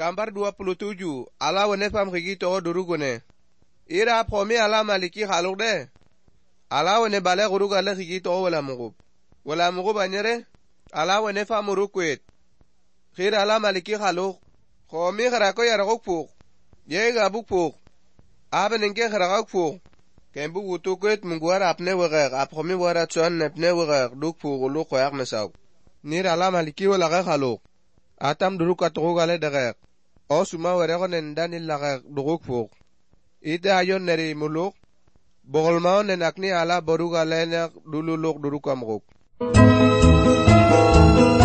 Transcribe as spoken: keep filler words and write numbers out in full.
Gambar dua puluh tujuh. Ala wene pam khigi to durugone. Ira pomi ala maliki khaluk de. Ala wene bale guruga le khigi to wala mugub. Wala mugub anyere. Ala wene pam urukwet. Khir ala maliki khaluk. Khomi kharako yaragok puk. Yega buk puk. Abenenge kharagok puk. Kembu wutukwet mungwara apne wagak. Apkomi wara chuan nepne wagak. Duk puk ulu koyak mesaw. Nir ala maliki wala khaluk. Atam duruk atugale dagak. O suma werego nendani lagak duguk puk. Ida ayon neri muluk. Bogolmao nenakni ala borugale nek dululuk duruk amguk.